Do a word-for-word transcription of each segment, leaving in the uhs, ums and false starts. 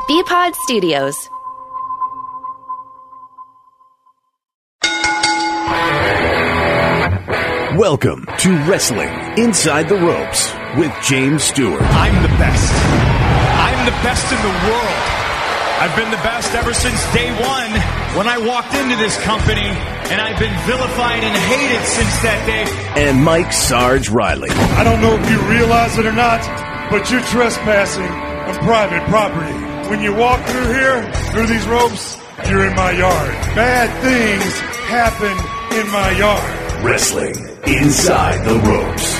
B-Pod Studios. Welcome to Wrestling Inside the Ropes with James Stewart. I'm the best. I'm the best in the world. I've been the best ever since day one when I walked into this company, and I've been vilified and hated since that day. And Mike Sarge Riley. I don't know if you realize it or not, but you're trespassing on private property. When you walk through here, through these ropes, you're in my yard. Bad things happen in my yard. Wrestling Inside the Ropes.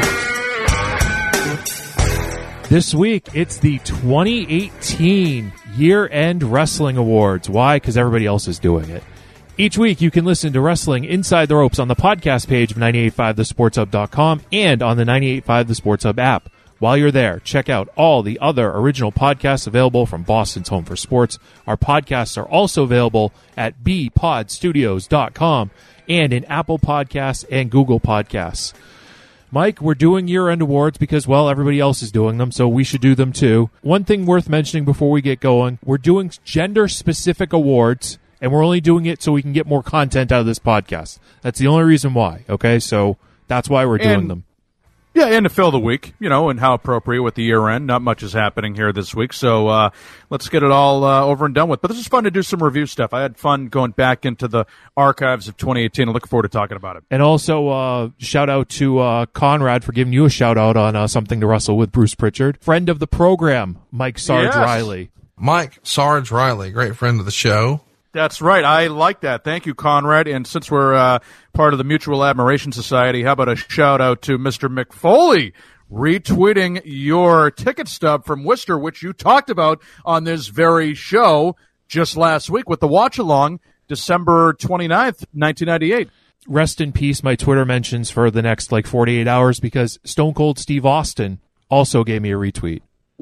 This week, it's the twenty eighteen Year-End Wrestling Awards. Why? Because everybody else is doing it. Each week, you can listen to Wrestling Inside the Ropes on the podcast page of nine eight five the sports hub dot com and on the nine eight five The Sports Hub app. While you're there, check out all the other original podcasts available from Boston's Home for Sports. Our podcasts are also available at b pod studios dot com and in Apple Podcasts and Google Podcasts. Mike, we're doing year-end awards because, well, everybody else is doing them, so we should do them too. One thing worth mentioning before we get going, we're doing gender-specific awards, and we're only doing it so we can get more content out of this podcast. That's the only reason why, okay? So that's why we're doing and, them. Yeah, and to fill the week, you know, and how appropriate with the year-end. Not much is happening here this week, so uh, let's get it all uh, over and done with. But this is fun to do some review stuff. I had fun going back into the archives of twenty eighteen. I look forward to talking about it. And also, uh, shout out to uh, Conrad for giving you a shout-out on uh, Something to Wrestle with Bruce Pritchard. Friend of the program, Mike Sarge Yes. Riley. Mike Sarge Riley, great friend of the show. That's right. I like that. Thank you, Conrad. And since we're uh, part of the Mutual Admiration Society, how about a shout-out to Mister Mick Foley, retweeting your ticket stub from Worcester, which you talked about on this very show just last week with the watch-along, December twenty-ninth, nineteen ninety-eight. Rest in peace, my Twitter mentions for the next, like, forty-eight hours because Stone Cold Steve Austin also gave me a retweet.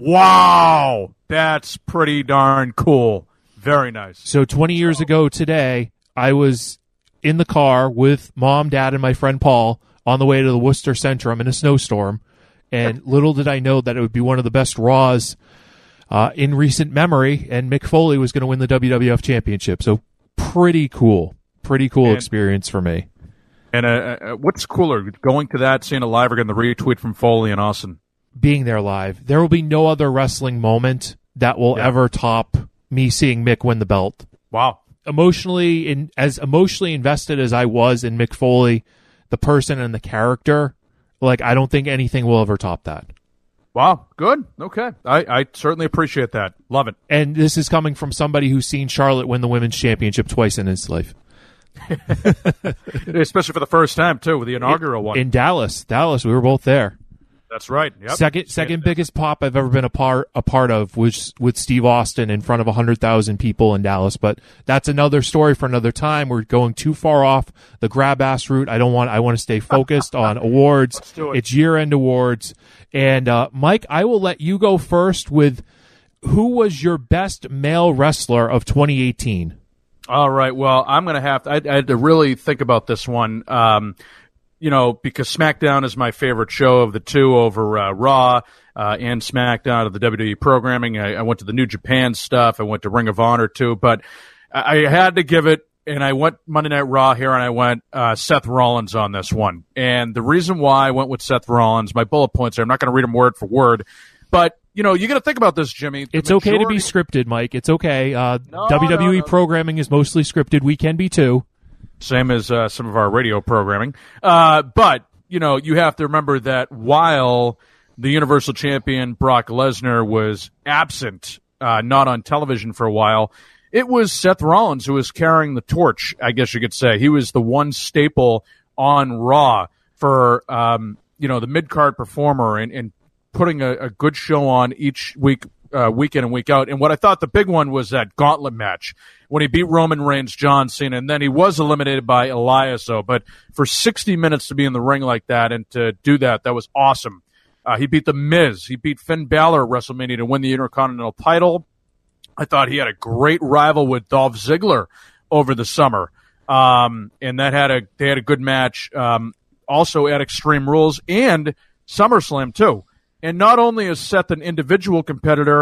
Wow! That's pretty darn cool. Very nice. So twenty years ago today, I was in the car with Mom, Dad, and my friend Paul on the way to the Worcester Centrum in a snowstorm, and little did I know that it would be one of the best Raws uh, in recent memory, and Mick Foley was going to win the W W F Championship. So pretty cool. Pretty cool and, experience for me. And uh, uh, what's cooler, going to that, seeing a live, or getting the retweet from Foley and Austin? Being there live. There will be no other wrestling moment that will yeah. ever top me seeing Mick win the belt. Wow. Emotionally, in, as emotionally invested as I was in Mick Foley, the person and the character, like, I don't think anything will ever top that. Wow. Good. Okay. I, I certainly appreciate that. Love it. And this is coming from somebody who's seen Charlotte win the women's championship twice in his life. Especially for the first time, too, with the inaugural in, one. In Dallas. Dallas, we were both there. That's right. Yep. Second second biggest pop I've ever been a part a part of was with Steve Austin in front of one hundred thousand people in Dallas. But that's another story for another time. We're going too far off the grab-ass route. I don't want. I want to stay focused on awards. Let's do it. It's year-end awards. And, uh, Mike, I will let you go first with who was your best male wrestler of twenty eighteen? All right. Well, I'm going to have to I, I had to really think about this one. Um You know, because SmackDown is my favorite show of the two over uh, Raw uh, and SmackDown of the W W E programming. I, I went to the New Japan stuff. I went to Ring of Honor, too. But I, I had to give it, and I went Monday Night Raw here, and I went uh, Seth Rollins on this one. And the reason why I went with Seth Rollins, my bullet points here, I'm not going to read them word for word. But, you know, you got to think about this, Jimmy. The it's majority- okay to be scripted, Mike. It's okay. Uh, No, W W E no, no. programming is mostly scripted. We can be, too. Same as uh, some of our radio programming. Uh, but, you know, you have to remember that while the Universal Champion Brock Lesnar was absent, uh, not on television for a while, it was Seth Rollins who was carrying the torch, I guess you could say. He was the one staple on Raw for, um, you know, the mid-card performer and, and putting a, a good show on each week, uh, week in and week out. And what I thought the big one was that gauntlet match when he beat Roman Reigns, John Cena, and then he was eliminated by Elias. So, but for sixty minutes to be in the ring like that and to do that, that was awesome. Uh, he beat The Miz. He beat Finn Balor at WrestleMania to win the Intercontinental title. I thought he had a great rival with Dolph Ziggler over the summer. Um, and that had a, they had a good match, um, also at Extreme Rules and SummerSlam too. And not only is Seth an individual competitor,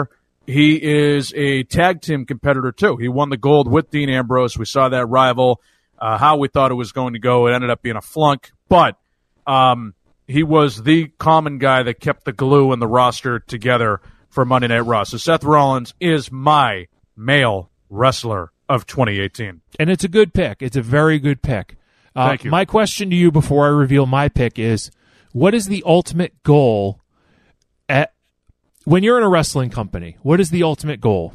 he is a tag team competitor, too. He won the gold with Dean Ambrose. We saw that rival, uh, how we thought it was going to go. It ended up being a flunk. But um, he was the common guy that kept the glue and the roster together for Monday Night Raw. So Seth Rollins is my male wrestler of twenty eighteen. And it's a good pick. It's a very good pick. Uh, Thank you. My question to you before I reveal my pick is, what is the ultimate goal at when you're in a wrestling company? What is the ultimate goal?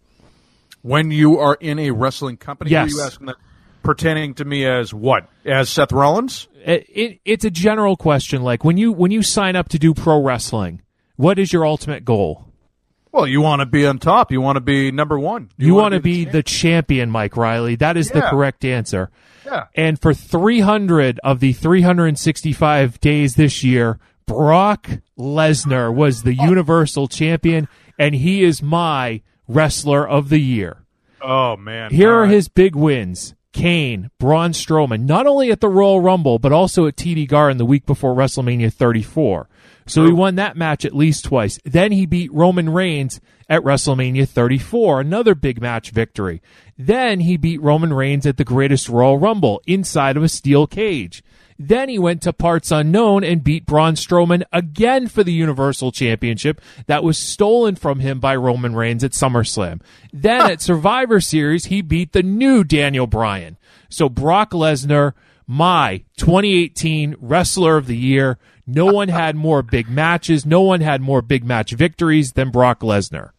When you are in a wrestling company, yes. Are you asking that pertaining to me as what? As Seth Rollins? It, it, it's a general question. Like when you when you sign up to do pro wrestling, what is your ultimate goal? Well, you want to be on top. You want to be number one. You, you want to be, be the champion, Mike Riley. That is yeah. the correct answer. Yeah. And for three hundred of the three hundred sixty-five days this year, Brock Lesnar was the oh. Universal Champion, and he is my Wrestler of the Year. Oh, man. Here All are right. his big wins. Kane, Braun Strowman, not only at the Royal Rumble, but also at T D Garden the week before WrestleMania thirty-four. So he won that match at least twice. Then he beat Roman Reigns at WrestleMania thirty-four, another big match victory. Then he beat Roman Reigns at the Greatest Royal Rumble inside of a steel cage. Then he went to Parts Unknown and beat Braun Strowman again for the Universal Championship that was stolen from him by Roman Reigns at SummerSlam. Then at Survivor Series, he beat the new Daniel Bryan. So Brock Lesnar, my twenty eighteen Wrestler of the Year. No one had more big matches. No one had more big match victories than Brock Lesnar.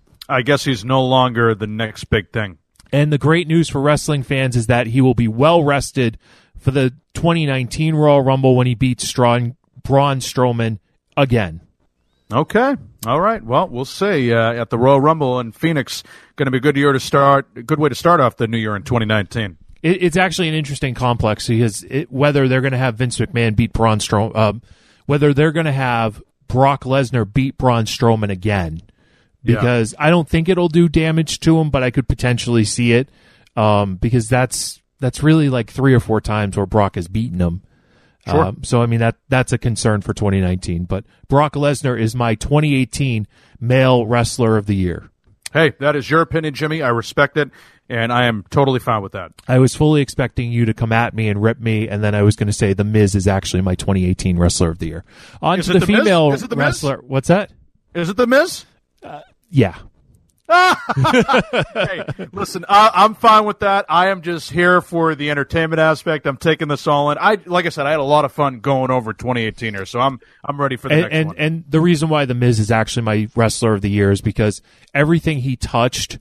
I guess he's no longer the next big thing. And the great news for wrestling fans is that he will be well rested for the twenty nineteen Royal Rumble when he beats Strong, Braun Strowman again. Okay. All right. Well, we'll see. Uh, at the Royal Rumble in Phoenix, going to be a good year to start, a good way to start off the new year in twenty nineteen. It, it's actually an interesting complex because it, whether they're going to have Vince McMahon beat Braun Strowman, uh, whether they're going to have Brock Lesnar beat Braun Strowman again, because yeah. I don't think it'll do damage to him, but I could potentially see it um, because that's that's really like three or four times where Brock has beaten him. Sure. Um, so, I mean, that that's a concern for twenty nineteen. But Brock Lesnar is my twenty eighteen Male Wrestler of the Year. Hey, that is your opinion, Jimmy. I respect it, and I am totally fine with that. I was fully expecting you to come at me and rip me, and then I was going to say The Miz is actually my twenty eighteen Wrestler of the Year. On is to the, the female Miz? Is it the wrestler. Miz? What's that? Is it The Miz? Uh, yeah. Hey, listen, I, I'm fine with that. I am just here for the entertainment aspect. I'm taking this all in. I, like I said, I had a lot of fun going over twenty eighteen here, so I'm I'm ready for the and, next and, one. And the reason why The Miz is actually my Wrestler of the Year is because everything he touched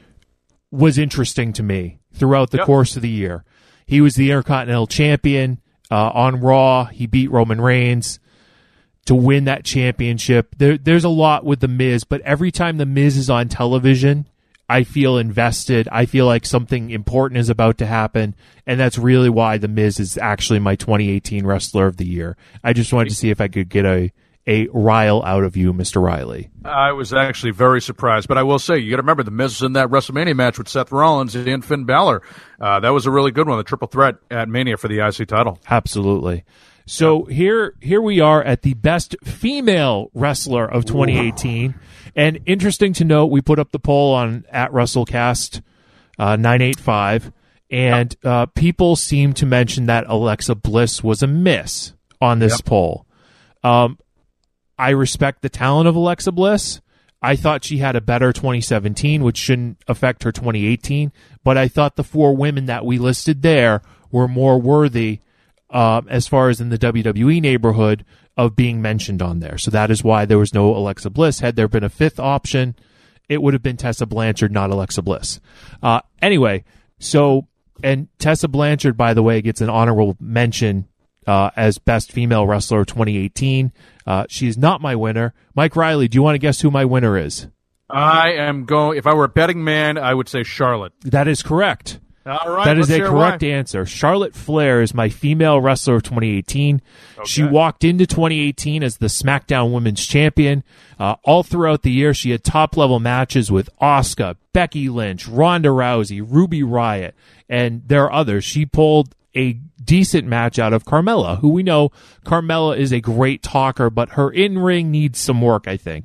was interesting to me throughout the yep. course of the year. He was the Intercontinental Champion uh, on Raw. He beat Roman Reigns to win that championship. There, there's a lot with The Miz, but every time The Miz is on television, I feel invested. I feel like something important is about to happen, and that's really why The Miz is actually my twenty eighteen Wrestler of the Year. I just wanted to see if I could get a, a rile out of you, Mister Riley. I was actually very surprised, but I will say, you got to remember, The Miz was in that WrestleMania match with Seth Rollins and Finn Balor. Uh, that was a really good one, the triple threat at Mania for the I C title. Absolutely. So here, here we are at the best female wrestler of twenty eighteen, and interesting to note, we put up the poll on at WrestleCast uh, nine eight five, and uh, people seem to mention that Alexa Bliss was a miss on this yep. poll. Um, I respect the talent of Alexa Bliss. I thought she had a better twenty seventeen, which shouldn't affect her twenty eighteen, but I thought the four women that we listed there were more worthy Uh, as far as in the W W E neighborhood of being mentioned on there. So that is why there was no Alexa Bliss. Had there been a fifth option, it would have been Tessa Blanchard, not Alexa Bliss. Uh, anyway, so, and Tessa Blanchard, by the way, gets an honorable mention uh, as Best Female Wrestler twenty eighteen. Uh, she is not my winner. Mike Riley, do you want to guess who my winner is? I am going, if I were a betting man, I would say Charlotte. That is correct. All right, that is a correct why. answer. Charlotte Flair is my female wrestler of twenty eighteen. Okay. She walked into twenty eighteen as the SmackDown Women's Champion. Uh, all throughout the year, she had top-level matches with Asuka, Becky Lynch, Ronda Rousey, Ruby Riott, and there are others. She pulled a decent match out of Carmella, who we know Carmella is a great talker, but her in-ring needs some work, I think.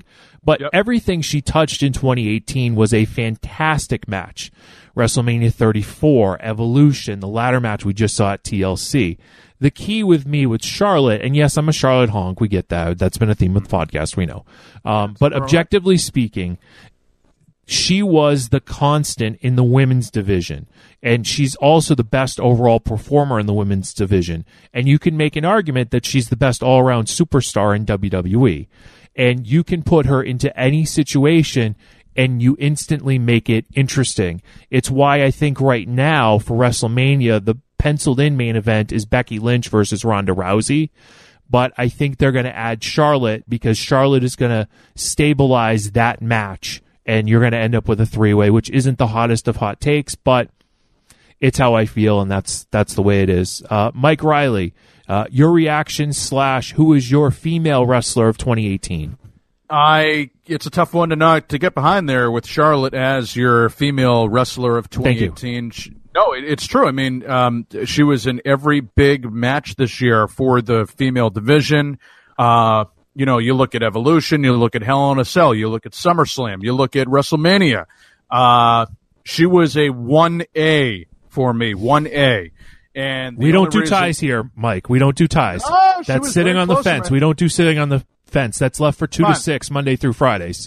But Yep. everything she touched in twenty eighteen was a fantastic match. WrestleMania thirty-four, Evolution, the ladder match we just saw at T L C. The key with me with Charlotte, and yes, I'm a Charlotte honk, we get that. That's been a theme of the podcast, we know. Um, but objectively speaking, she was the constant in the women's division, and she's also the best overall performer in the women's division. And you can make an argument that she's the best all-around superstar in W W E. And you can put her into any situation and you instantly make it interesting. It's why I think right now for WrestleMania, the penciled-in main event is Becky Lynch versus Ronda Rousey. But I think they're going to add Charlotte because Charlotte is going to stabilize that match, and you're going to end up with a three-way, which isn't the hottest of hot takes, but it's how I feel, and that's that's the way it is. Uh, Mike Riley, uh, your reaction slash who is your female wrestler of twenty eighteen? I it's a tough one to not to get behind there with Charlotte as your female wrestler of twenty eighteen. She, no, it, it's true. I mean, um, she was in every big match this year for the female division. Uh, you know, you look at Evolution, you look at Hell in a Cell, you look at SummerSlam, you look at WrestleMania. Uh, she was a one A for me, one A. And we don't do reason, ties here, Mike. We don't do ties. Oh, That's sitting on the fence. We don't do sitting on the fence. That's left for two Fine. to six Monday through Fridays.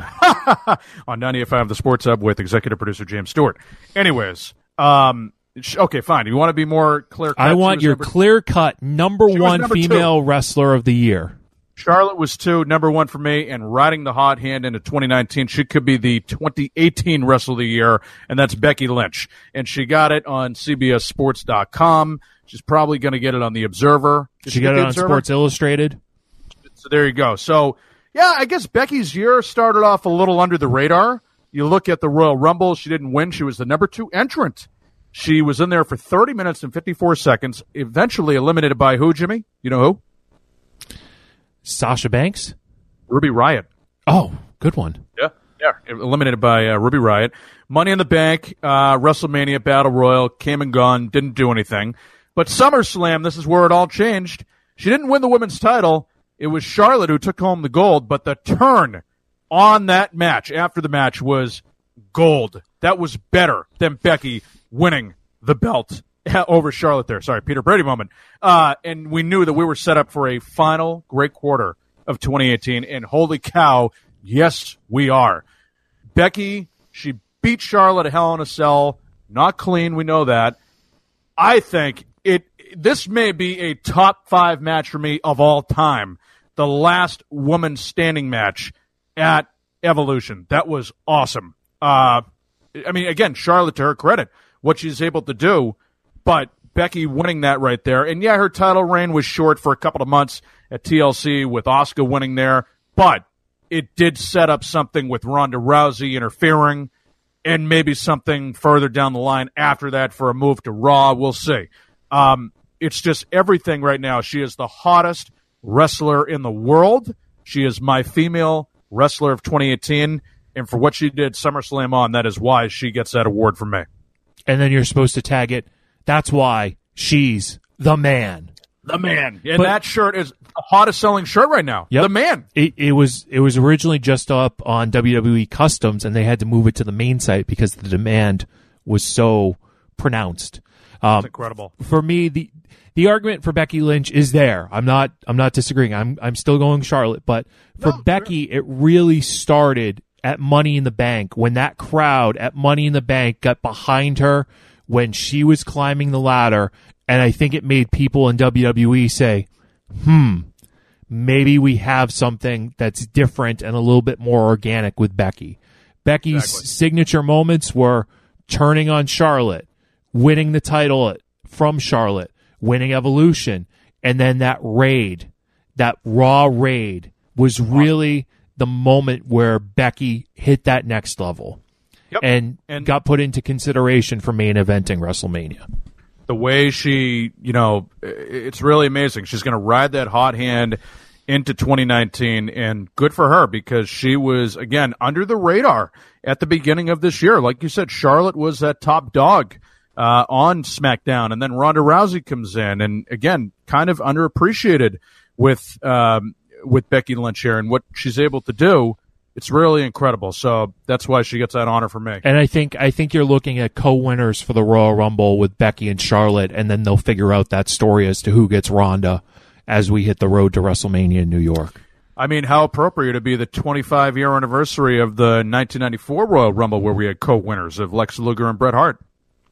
On ninety-eight point five The Sports Hub with executive producer James Stewart. Anyways, um, sh- okay, fine. You want to be more clear cut? I want your number, clear-cut number one number female two. wrestler of the year. Charlotte was two, number one for me, and riding the hot hand into twenty nineteen, she could be the twenty eighteen Wrestler of the Year, and that's Becky Lynch. And she got it on C B S Sports dot com. She's probably going to get it on The Observer. Did She, she got get it The on Observer? Sports Illustrated. So there you go. So, yeah, I guess Becky's year started off a little under the radar. You look at the Royal Rumble, she didn't win. She was the number two entrant. She was in there for thirty minutes and fifty-four seconds, eventually eliminated by who, Jimmy? You know who? Sasha Banks? Ruby Riott. Oh, good one. Yeah, yeah, eliminated by uh, Ruby Riott. Money in the Bank, uh, WrestleMania Battle Royal, came and gone, didn't do anything. But SummerSlam, this is where it all changed. She didn't win the women's title. It was Charlotte who took home the gold, but the turn on that match after the match was gold. That was better than Becky winning the belt over Charlotte there. Sorry, Peter Brady moment. Uh, and we knew that we were set up for a final great quarter of twenty eighteen, and holy cow, yes, we are. Becky, she beat Charlotte at Hell in a Cell. Not clean, we know that. I think it. This may be a top five match for me of all time. The last woman standing match at Evolution. That was awesome. Uh, I mean, again, Charlotte, to her credit, what she's able to do, but Becky winning that right there. And yeah, her title reign was short for a couple of months at T L C with Asuka winning there, but it did set up something with Ronda Rousey interfering and maybe something further down the line after that for a move to Raw. We'll see. Um, it's just everything right now. She is the hottest wrestler in the world. She is my female wrestler of twenty eighteen, and for what she did SummerSlam on, that is why she gets that award from me. And then you're supposed to tag it. That's why she's the man. The man. And But- that shirt is the hottest selling shirt right now. Yep. The man. It, it was it was originally just up on W W E Customs, and they had to move it to the main site because the demand was so pronounced. Um, It's incredible. for me, the the argument for Becky Lynch is there. I'm not I'm not disagreeing. I'm I'm still going Charlotte, but for No, Becky, it really started at Money in the Bank when that crowd at Money in the Bank got behind her when she was climbing the ladder, and I think it made people in W W E say, "Hmm, maybe we have something that's different and a little bit more organic with Becky." Becky's Exactly. signature moments were turning on Charlotte, winning the title from Charlotte, winning Evolution, and then that raid, that Raw raid was really the moment where Becky hit that next level Yep. and, And- got put into consideration for main eventing WrestleMania. The way she, you know, it's really amazing. She's going to ride that hot hand into twenty nineteen, and good for her because she was, again, under the radar at the beginning of this year. Like you said, Charlotte was that top dog uh, on SmackDown, and then Ronda Rousey comes in, and again, kind of underappreciated with um, with Becky Lynch here and what she's able to do. It's really incredible. So that's why she gets that honor from me. And I think I think you're looking at co-winners for the Royal Rumble with Becky and Charlotte, and then they'll figure out that story as to who gets Ronda as we hit the road to WrestleMania in New York. I mean, how appropriate to be the twenty-five year anniversary of the nineteen ninety-four Royal Rumble where we had co-winners of Lex Luger and Bret Hart.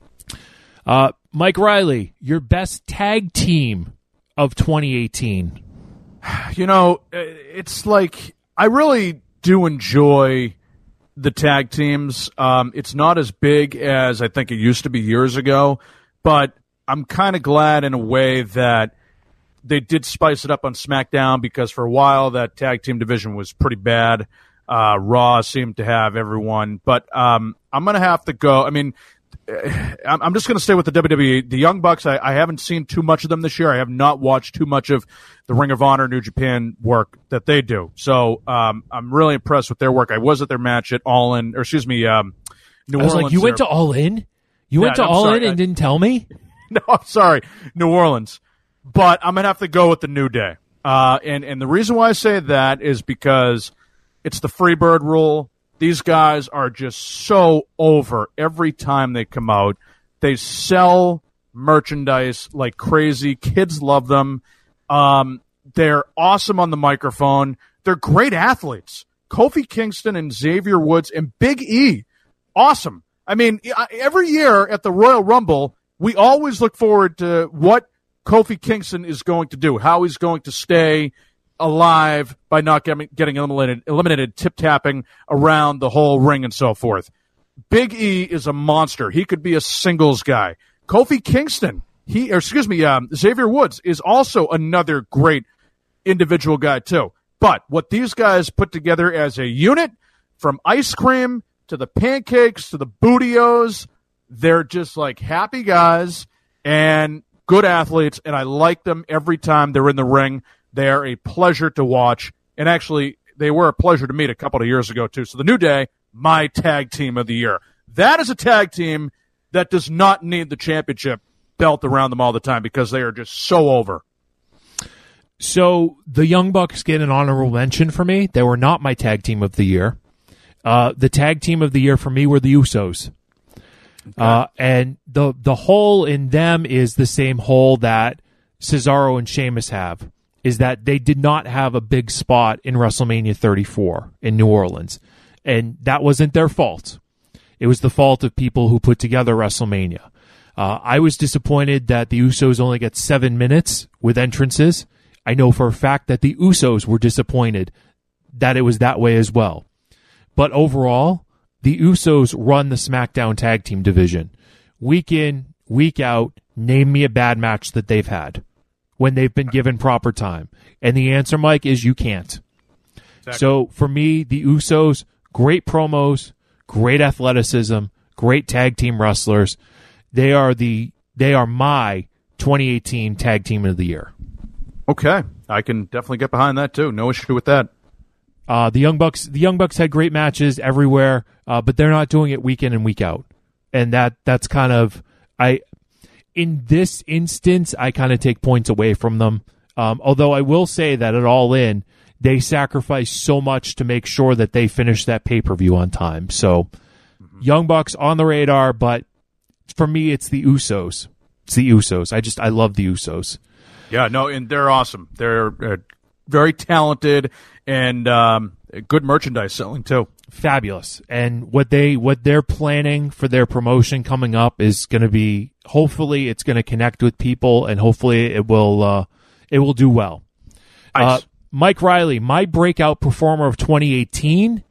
Uh, Mike Riley, your best tag team of twenty eighteen. You know, it's like I really do enjoy the tag teams. Um, it's not as big as I think it used to be years ago, but I'm kind of glad in a way that they did spice it up on SmackDown because for a while that tag team division was pretty bad. Uh, Raw seemed to have everyone, but um, I'm going to have to go. I mean, I'm just going to stay with the W W E. The Young Bucks, I, I haven't seen too much of them this year. I have not watched too much of the Ring of Honor, New Japan work that they do. So um, I'm really impressed with their work. I was at their match at All In, or excuse me, um, New I was Orleans. like, you went there. to All In? You Yeah, went to I'm All sorry. In and I- didn't tell me? No, I'm sorry, New Orleans. But I'm going to have to go with the New Day. Uh, and, and the reason why I say that is because it's the Freebird rule. These guys are just so over every time they come out. They sell merchandise like crazy. Kids love them. Um, they're awesome on the microphone. They're great athletes. Kofi Kingston and Xavier Woods and Big E. Awesome. I mean, every year at the Royal Rumble, we always look forward to what Kofi Kingston is going to do, how he's going to stay alive by not getting, getting eliminated, eliminated tip-tapping around the whole ring and so forth. Big E is a monster. He could be a singles guy. Kofi Kingston, he, or excuse me, um, Xavier Woods is also another great individual guy too. But what these guys put together as a unit, from ice cream to the pancakes to the bootios, they're just like happy guys and good athletes, and I like them every time they're in the ring. They are a pleasure to watch, and actually, they were a pleasure to meet a couple of years ago, too. So the New Day, my tag team of the year. That is a tag team that does not need the championship belt around them all the time because they are just so over. So the Young Bucks get an honorable mention for me. They were not my tag team of the year. Uh, the tag team of the year for me were the Usos. Okay. Uh, and the the hole in them is the same hole that Cesaro and Sheamus have, is that they did not have a big spot in WrestleMania thirty-four in New Orleans. And that wasn't their fault. It was the fault of people who put together WrestleMania. Uh, I was disappointed that the Usos only get seven minutes with entrances. I know for a fact that the Usos were disappointed that it was that way as well. But overall, the Usos run the SmackDown tag team division. Week in, week out, name me a bad match that they've had when they've been given proper time. And the answer, Mike, is you can't. Exactly. So for me, the Usos, great promos, great athleticism, great tag team wrestlers. They are the they are my twenty eighteen tag team of the year. Okay, I can definitely get behind that too. No issue with that. Uh, the Young Bucks, the Young Bucks had great matches everywhere, uh, but they're not doing it week in and week out, and that that's kind of I. In this instance, I kind of take points away from them. Um, although I will say that at All In, they sacrifice so much to make sure that they finish that pay per view on time. So, mm-hmm. Young Bucks on the radar, but for me, it's the Usos. It's the Usos. I just I love the Usos. Yeah, no, and they're awesome. They're uh, very talented and um, good merchandise selling too. Fabulous. And what they what they're planning for their promotion coming up is going to be, hopefully it's going to connect with people, and hopefully it will uh, it will do well. Nice. Uh, Mike Riley, my breakout performer of twenty eighteen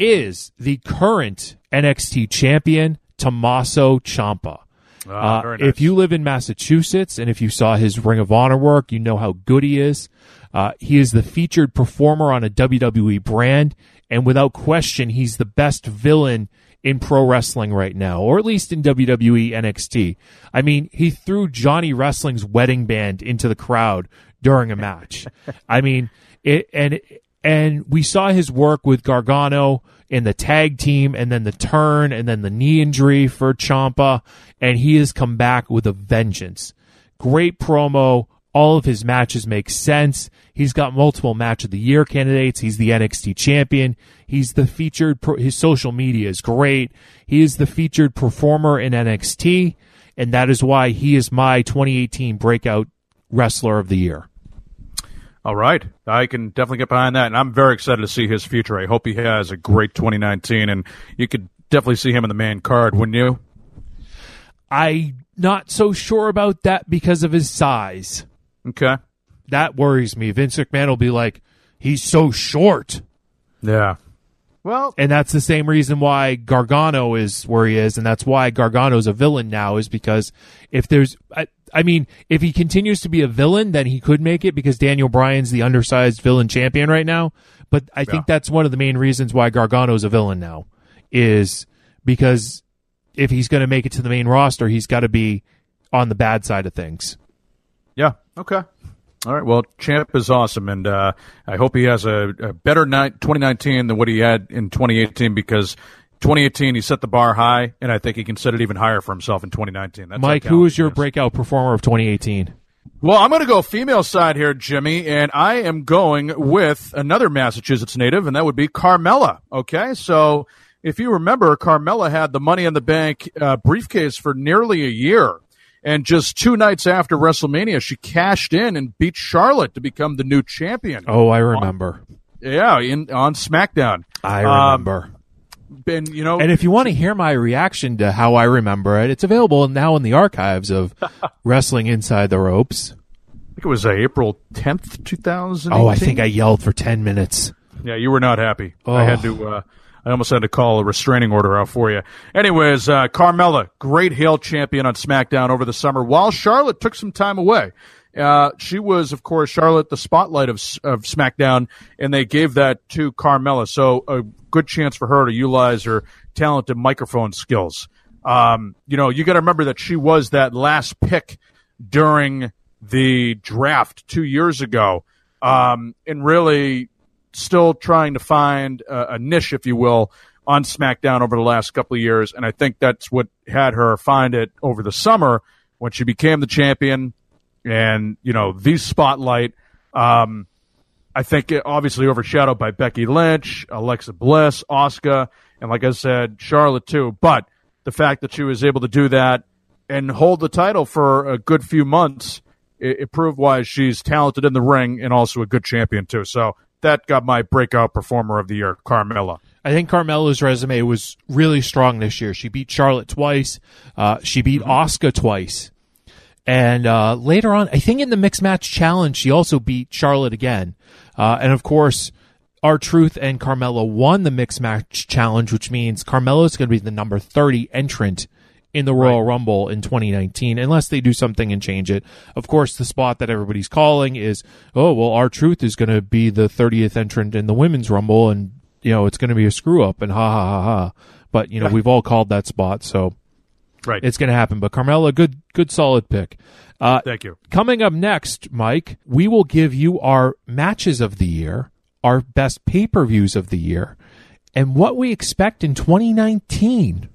is the current N X T champion, Tommaso Ciampa. Ah, uh, very nice. If you live in Massachusetts and if you saw his Ring of Honor work, you know how good he is. Uh, he is the featured performer on a W W E brand, and without question, he's the best villain in pro wrestling right now, or at least in W W E N X T. I mean, he threw Johnny Wrestling's wedding band into the crowd during a match. I mean, it, and and we saw his work with Gargano in the tag team, and then the turn, and then the knee injury for Ciampa, and he has come back with a vengeance. Great promo, All of his matches make sense. He's got multiple Match of the Year candidates. He's the N X T champion. He's the featured, his social media is great. He is the featured performer in N X T, and that is why he is my twenty eighteen Breakout Wrestler of the Year. All right. I can definitely get behind that, and I'm very excited to see his future. I hope he has a great twenty nineteen, and you could definitely see him in the main card, wouldn't you? I'm not so sure about that because of his size. Okay. That worries me. Vince McMahon will be like, he's so short. Yeah. Well, and that's the same reason why Gargano is where he is, and that's why Gargano's a villain now, is because if there's, I, I mean, if he continues to be a villain, then he could make it because Daniel Bryan's the undersized villain champion right now. But I think yeah. that's one of the main reasons why Gargano's a villain now, is because if he's going to make it to the main roster, he's got to be on the bad side of things. Yeah. Okay. All right. Well, Champ is awesome, and uh, I hope he has a, a better night twenty nineteen than what he had in twenty eighteen, because twenty eighteen he set the bar high, and I think he can set it even higher for himself in twenty nineteen. That's Mike, who is your breakout performer of twenty eighteen? Well, I'm going to go female side here, Jimmy, and I am going with another Massachusetts native, and that would be Carmella. Okay, so if you remember, Carmella had the Money in the Bank uh, briefcase for nearly a year. And just two nights after WrestleMania, she cashed in and beat Charlotte to become the new champion. Oh, I remember. On, yeah, in on SmackDown. I remember. Um, and, you know, and if you want to hear my reaction to how I remember it, it's available now in the archives of Wrestling Inside the Ropes. I think it was uh, April tenth, two thousand eighteen. Oh, I think I yelled for ten minutes. Yeah, you were not happy. Oh. I had to... Uh, I almost had to call a restraining order out for you. Anyways, uh, Carmella, great heel champion on SmackDown over the summer, while Charlotte took some time away. Uh, she was, of course, Charlotte, the spotlight of, of SmackDown, and they gave that to Carmella. So a good chance for her to utilize her talented microphone skills. Um, you know, you got to remember that she was that last pick during the draft two years ago, um, and really still trying to find a, a niche, if you will, on SmackDown over the last couple of years. And I think that's what had her find it over the summer when she became the champion and, you know, the spotlight. Um, I think it obviously overshadowed by Becky Lynch, Alexa Bliss, Asuka, and like I said, Charlotte too. But the fact that she was able to do that and hold the title for a good few months, it, it proved why she's talented in the ring and also a good champion too. So that got my breakout performer of the year, Carmella. I think Carmella's resume was really strong this year. She beat Charlotte twice. Uh, she beat mm-hmm. Asuka twice. And uh, later on, I think in the Mixed Match Challenge, she also beat Charlotte again. Uh, and, of course, R-Truth and Carmella won the Mixed Match Challenge, which means Carmella's going to be the number thirty entrant in the Royal right. Rumble in twenty nineteen, unless they do something and change it. Of course, the spot that everybody's calling is, oh, well, R-Truth is going to be the thirtieth entrant in the Women's Rumble, and, you know, it's going to be a screw-up, and ha, ha, ha, ha. But, you know, we've all called that spot, so right. it's going to happen. But Carmella, good, good, solid pick. Uh, Thank you. Coming up next, Mike, we will give you our matches of the year, our best pay-per-views of the year, and what we expect in twenty nineteen.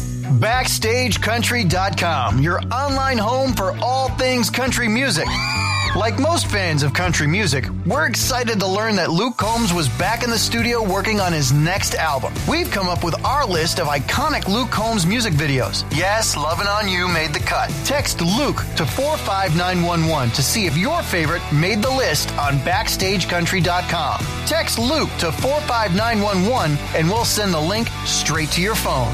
Backstage Country dot com, your online home for all things country music. Like most fans of country music, we're excited to learn that Luke Combs was back in the studio working on his next album. We've come up with our list of iconic Luke Combs music videos. Yes, Lovin' On You made the cut. Text Luke to four five nine one one to see if your favorite made the list on Backstage Country dot com. Text Luke to four five nine one one and we'll send the link straight to your phone.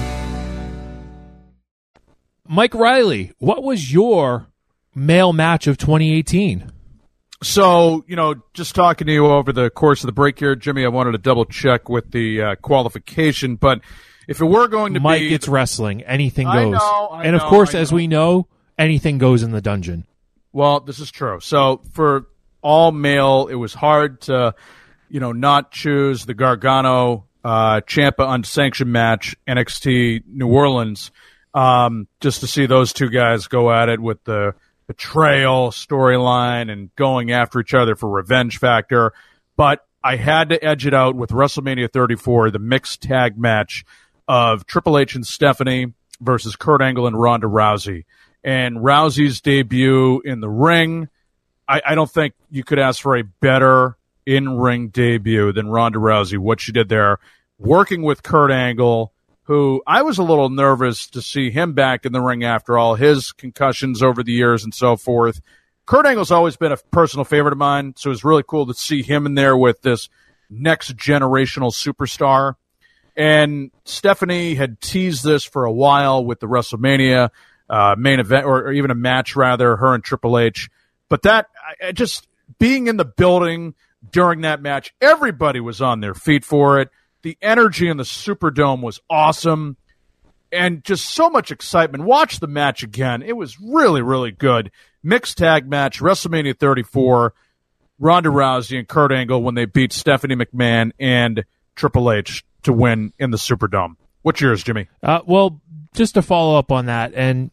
Mike Riley, what was your male match of twenty eighteen? So, you know, just talking to you over the course of the break here, Jimmy, I wanted to double check with the uh, qualification, but if it were going to Mike, be... Mike, it's wrestling. Anything goes. I know, I and of know, course, I as know. we know, anything goes in the dungeon. Well, this is true. So for all male, it was hard to, you know, not choose the Gargano uh, Ciampa unsanctioned match, N X T New Orleans, um, just to see those two guys go at it with the betrayal storyline and going after each other for revenge factor. But I had to edge it out with WrestleMania thirty-four, the mixed tag match of Triple H and Stephanie versus Kurt Angle and Ronda Rousey. And Rousey's debut in the ring I, I don't think you could ask for a better in-ring debut than Ronda Rousey, what she did there, working with Kurt Angle, who I was a little nervous to see him back in the ring after all his concussions over the years and so forth. Kurt Angle's always been a personal favorite of mine, so it was really cool to see him in there with this next generational superstar. And Stephanie had teased this for a while with the WrestleMania uh, main event, or, or even a match, rather, her and Triple H. But that, I, I just being in the building during that match, everybody was on their feet for it. The energy in the Superdome was awesome. And just so much excitement. Watch the match again. It was really, really good. Mixed tag match, WrestleMania thirty-four, Ronda Rousey and Kurt Angle when they beat Stephanie McMahon and Triple H to win in the Superdome. What's yours, Jimmy? Uh, well, just to follow up on that, and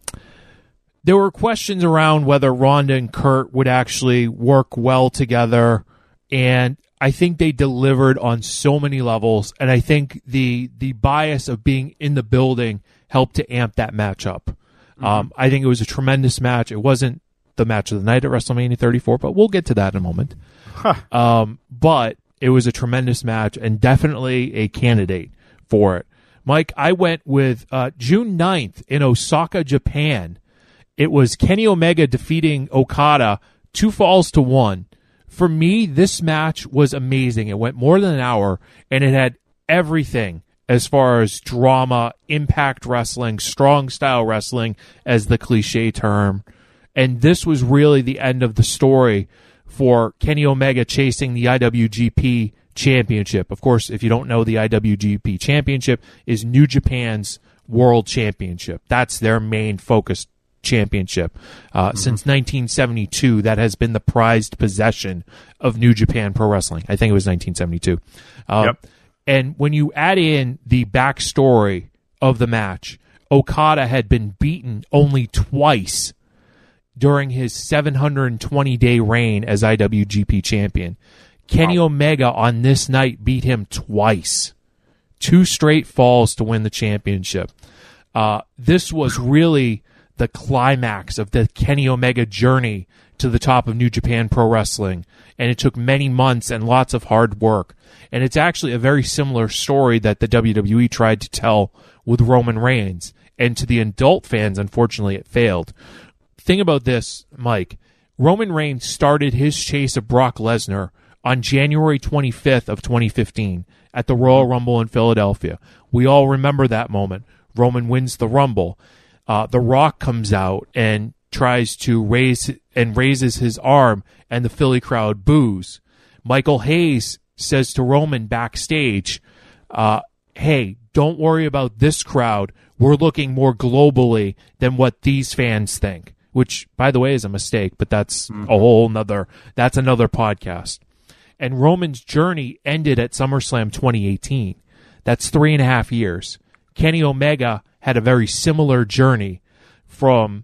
there were questions around whether Ronda and Kurt would actually work well together, and I think they delivered on so many levels, and I think the the bias of being in the building helped to amp that match up. Mm-hmm. Um, I think it was a tremendous match. It wasn't the match of the night at WrestleMania thirty-four, but we'll get to that in a moment. Huh. Um, but it was a tremendous match and definitely a candidate for it. Mike, I went with uh, June ninth in Osaka, Japan. It was Kenny Omega defeating Okada two falls to one. For me, this match was amazing. It went more than an hour, and it had everything as far as drama, impact wrestling, strong style wrestling, as the cliche term. And this was really the end of the story for Kenny Omega chasing the I W G P Championship. Of course, if you don't know, the I W G P Championship is New Japan's World Championship. That's their main focus championship. Uh, mm-hmm. Since nineteen seventy-two, that has been the prized possession of New Japan Pro Wrestling. I think it was nineteen seventy-two. Uh, yep. And when you add in the backstory of the match, Okada had been beaten only twice during his seven hundred twenty day reign as I W G P champion. Kenny wow. Omega on this night beat him twice. Two straight falls to win the championship. Uh, this was really the climax of the Kenny Omega journey to the top of New Japan Pro Wrestling. And it took many months and lots of hard work. And it's actually a very similar story that the W W E tried to tell with Roman Reigns. And to the adult fans, unfortunately, it failed. Thing about this, Mike, Roman Reigns started his chase of Brock Lesnar on January twenty-fifth of twenty fifteen at the Royal Rumble in Philadelphia. We all remember that moment. Roman wins the Rumble. Uh, the Rock comes out and tries to raise and raises his arm, and the Philly crowd boos. Michael Hayes says to Roman backstage, uh, hey, don't worry about this crowd. We're looking more globally than what these fans think. Which, by the way, is a mistake, but that's mm-hmm. a whole nother, that's another podcast. And Roman's journey ended at SummerSlam twenty eighteen. That's three and a half years. Kenny Omega had a very similar journey from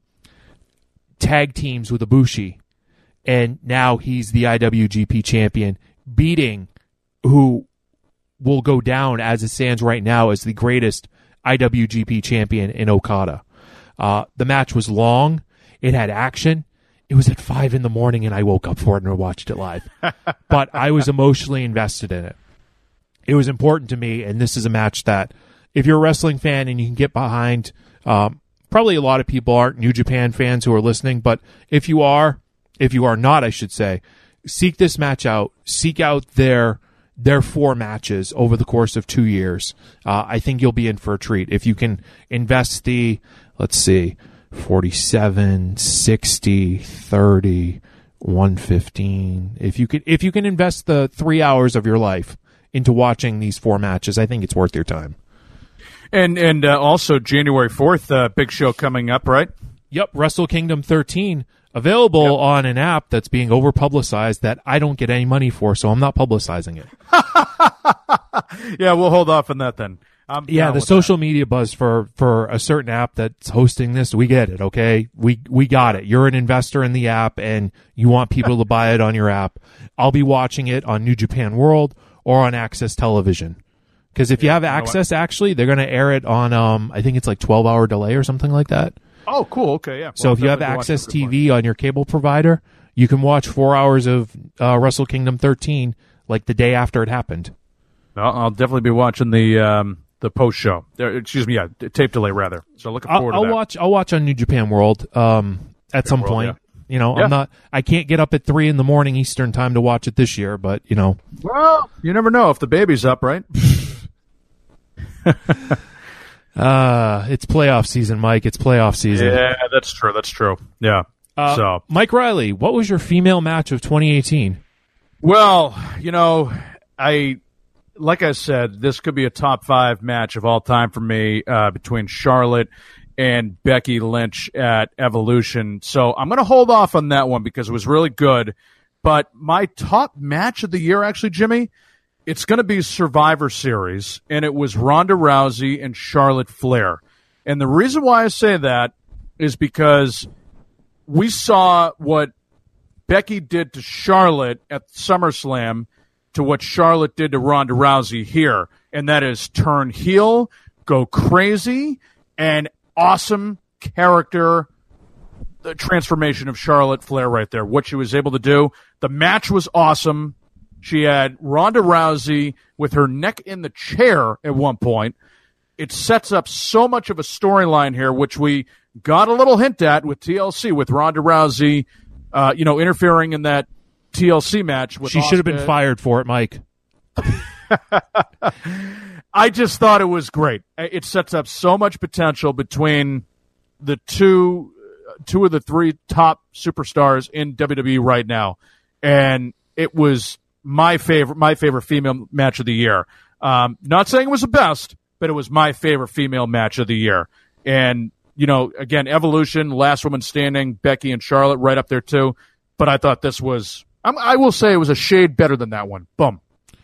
tag teams with Ibushi, and now he's the I W G P champion, beating who will go down as it stands right now as the greatest I W G P champion in Okada. Uh, the match was long. It had action. It was at five in the morning, and I woke up for it and watched it live. But I was emotionally invested in it. It was important to me, and this is a match that, if you're a wrestling fan and you can get behind, um, probably a lot of people aren't New Japan fans who are listening, but if you are, if you are not, I should say, seek this match out. Seek out their their four matches over the course of two years. Uh, I think you'll be in for a treat. If you can invest the, let's see, forty-seven, sixty, thirty, one fifteen. If you could, if you can invest the three hours of your life into watching these four matches, I think it's worth your time. And and uh, also January fourth, uh, big show coming up, right? Yep, Wrestle Kingdom thirteen, available yep. on an app that's being over-publicized that I don't get any money for, so I'm not publicizing it. Yeah, we'll hold off on that then. I'm yeah, the social that. media buzz for, for a certain app that's hosting this, we get it, okay? We we got it. You're an investor in the app, and you want people to buy it on your app. I'll be watching it on New Japan World or on Access Television. Because if yeah, you have access, you know actually, they're going to air it on, um, I think it's like twelve-hour delay or something like that. Oh, cool. Okay, yeah. Well, so if you have Access T V on your cable provider, you can watch four hours of uh, Wrestle Kingdom thirteen like the day after it happened. I'll, I'll definitely be watching the um, the post show. Excuse me, yeah, tape delay rather. So looking forward I'll, to I'll that. watch. I'll watch on New Japan World um, at some World, point. yeah. You know, Yeah. I'm not. I can't get up at three in the morning Eastern time to watch it this year, but you know. Well, you never know if the baby's up, right? uh it's playoff season, Mike. It's playoff season. Yeah, that's true. That's true. Yeah. Uh, so, Mike Riley, what was your female match of twenty eighteen? well, you know, I like I said, this could be a top five match of all time for me uh, between Charlotte and Becky Lynch at Evolution. So I'm going to hold off on that one because it was really good. But my top match of the year, actually, Jimmy, it's going to be Survivor Series, and it was Ronda Rousey and Charlotte Flair. And the reason why I say that is because we saw what Becky did to Charlotte at SummerSlam to what Charlotte did to Ronda Rousey here, and that is turn heel, go crazy, and awesome character the transformation of Charlotte Flair right there, what she was able to do. The match was awesome. She had Ronda Rousey with her neck in the chair at one point. It sets up so much of a storyline here, which we got a little hint at with T L C, with Ronda Rousey, uh, you know, interfering in that T L C match. With She should have been Asuka. fired for it, Mike. I just thought it was great. It sets up so much potential between the two, two of the three top superstars in W W E right now, and it was my favorite, my favorite female match of the year. Um, not saying it was the best, but it was my favorite female match of the year. And you know, again, Evolution, Last Woman Standing, Becky and Charlotte, right up there too. But I thought this was, I'm, I will say, it was a shade better than that one. Boom.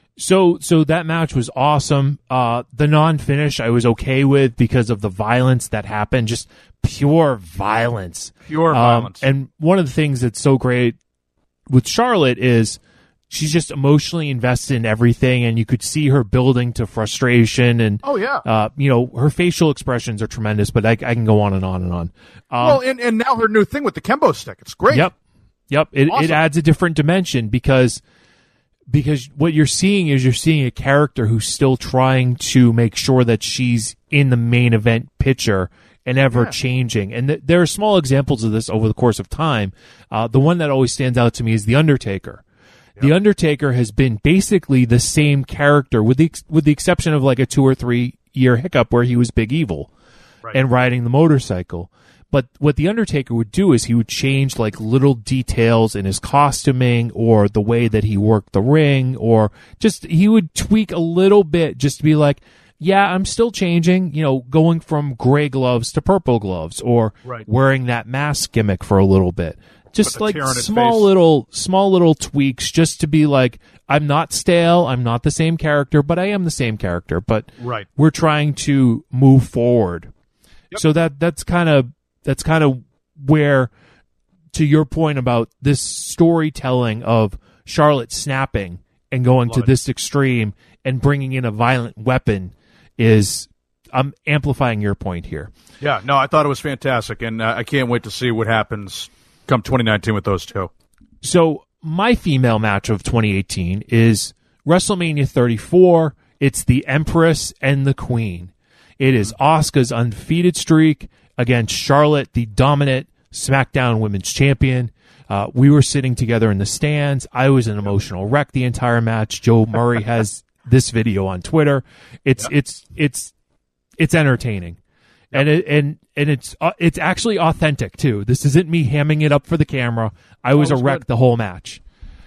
So, so that match was awesome. Uh, the non-finish I was okay with because of the violence that happened, just pure violence. Pure Um, violence. and one of the things that's so great with Charlotte is she's just emotionally invested in everything, and you could see her building to frustration. And Oh, yeah. uh, you know, her facial expressions are tremendous. But I, I can go on and on and on. Um, well, and, and now her new thing with the Kembo stick. It's great. Yep, yep. It Awesome. it adds a different dimension because. Because what you're seeing is you're seeing a character who's still trying to make sure that she's in the main event picture and ever Yeah. changing. And th- there are small examples of this over the course of time. Uh, the one that always stands out to me is The Undertaker. The Undertaker has been basically the same character with the ex- with the exception of like a two or three year hiccup where he was Big Evil Right. and riding the motorcycle. But what The Undertaker would do is he would change like little details in his costuming or the way that he worked the ring, or just he would tweak a little bit just to be like, yeah, I'm still changing, you know, going from gray gloves to purple gloves, or Right. wearing that mask gimmick for a little bit. Just the like tear on his small face. little small little tweaks just to be like, I'm not stale, I'm not the same character, but I am the same character. But Right. we're trying to move forward. So that that's kind of that's kind of where, to your point about this storytelling of Charlotte snapping and going to it. this extreme and bringing in a violent weapon, is I'm amplifying your point here. Yeah, no, I thought it was fantastic, and uh, I can't wait to see what happens come twenty nineteen with those two. So my female match of twenty eighteen is WrestleMania thirty-four. It's the Empress and the Queen. It is Asuka's undefeated streak against Charlotte, the dominant SmackDown Women's Champion. Uh, we were sitting together in the stands. I was an emotional wreck the entire match. Joe Murray has this video on Twitter. It's Yep. it's it's it's entertaining, and it, and and it's uh, it's actually authentic too. This isn't me hamming it up for the camera. I was it a was wreck good. the whole match.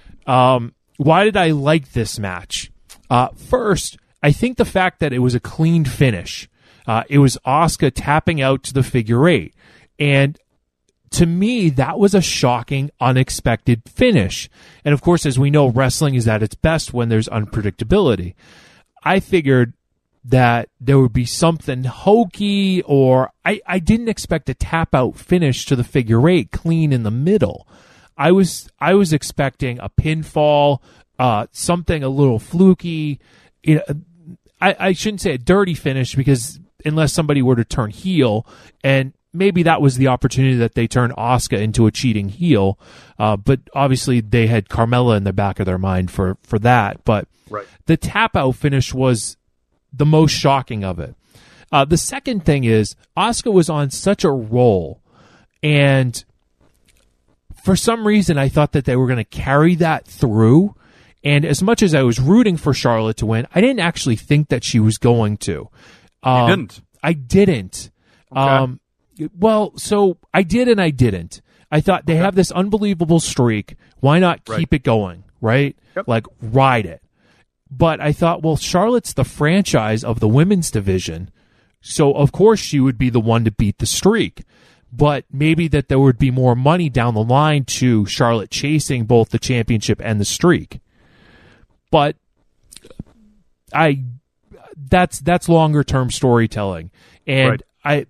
Um, why did I like this match? Uh, first, I think the fact that it was a clean finish. Uh, it was Asuka tapping out to the figure eight. And to me, that was a shocking, unexpected finish. And of course, as we know, wrestling is at its best when there's unpredictability. I figured that there would be something hokey, or I, I didn't expect a tap out finish to the figure eight clean in the middle. I was I was expecting a pinfall, uh, something a little fluky. You know, I, I shouldn't say a dirty finish, because unless somebody were to turn heel, and maybe that was the opportunity that they turned Asuka into a cheating heel. Uh, but obviously they had Carmella in the back of their mind for, for that. But right. the tap out finish was the most shocking of it. Uh, the second thing is Asuka was on such a roll, and for some reason I thought that they were going to carry that through. And as much as I was rooting for Charlotte to win, I didn't actually think that she was going to. Um, you didn't? I didn't. Okay. Um, well, so I did and I didn't. I thought they okay. have this unbelievable streak. Why not keep right. it going, right? Yep. Like, ride it. But I thought, well, Charlotte's the franchise of the women's division, so of course she would be the one to beat the streak. But maybe that there would be more money down the line to Charlotte chasing both the championship and the streak. But I, that's that's longer term storytelling, and right. I,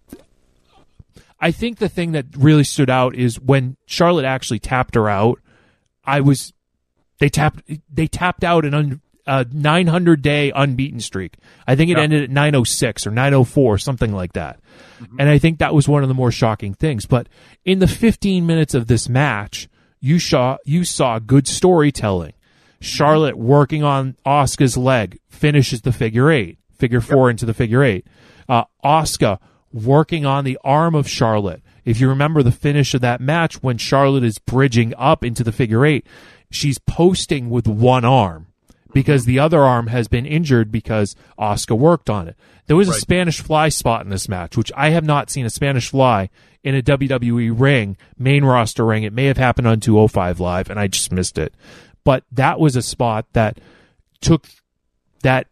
I think the thing that really stood out is when Charlotte actually tapped her out. I was, they tapped they tapped out an un, a nine hundred day unbeaten streak. I think it yeah. ended at nine oh six or nine oh four, something like that. Mm-hmm. And I think that was one of the more shocking things. But in the fifteen minutes of this match, you saw you saw good storytelling. Charlotte working on Asuka's leg, finishes the figure eight, figure four yep. into the figure eight. Uh, Asuka working on the arm of Charlotte. If you remember the finish of that match, when Charlotte is bridging up into the figure eight, she's posting with one arm because the other arm has been injured because Asuka worked on it. There was right. a Spanish fly spot in this match, which I have not seen a Spanish fly in a W W E ring, main roster ring. It may have happened on two oh five Live, and I just missed it. But that was a spot that took that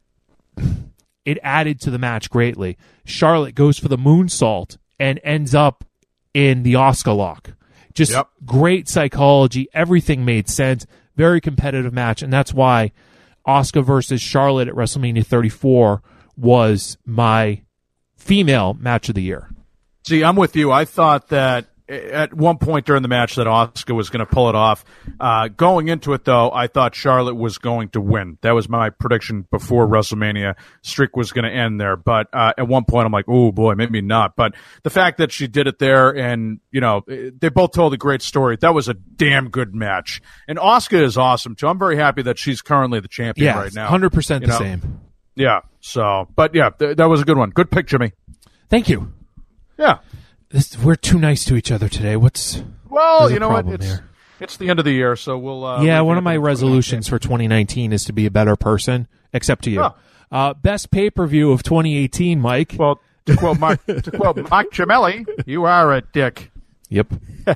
it added to the match greatly. Charlotte goes for the moonsault and ends up in the Asuka lock. Just yep. great psychology. Everything made sense. Very competitive match, and that's why Asuka versus Charlotte at WrestleMania thirty-four was my female match of the year. See, I'm with you. I thought that at one point during the match that Asuka was going to pull it off. Uh, going into it, though, I thought Charlotte was going to win. That was my prediction before WrestleMania. Streak was going to end there. But uh, at one point, I'm like, oh, boy, maybe not. But the fact that she did it there and, you know, they both told a great story. That was a damn good match. And Asuka is awesome, too. I'm very happy that she's currently the champion yeah, right now. one hundred percent you the know? same. Yeah. So, but, yeah, th- that was a good one. Good pick, Jimmy. Thank you. Yeah. This, we're too nice to each other today. What's well, you know what? It's, here. it's the end of the year, so we'll. Uh, yeah, one of my resolutions for twenty nineteen is to be a better person, except to you. Oh. Uh, best pay per view of twenty eighteen, Mike. Well, to quote Mike, to quote Mike Gemelli, you are a dick. Yep.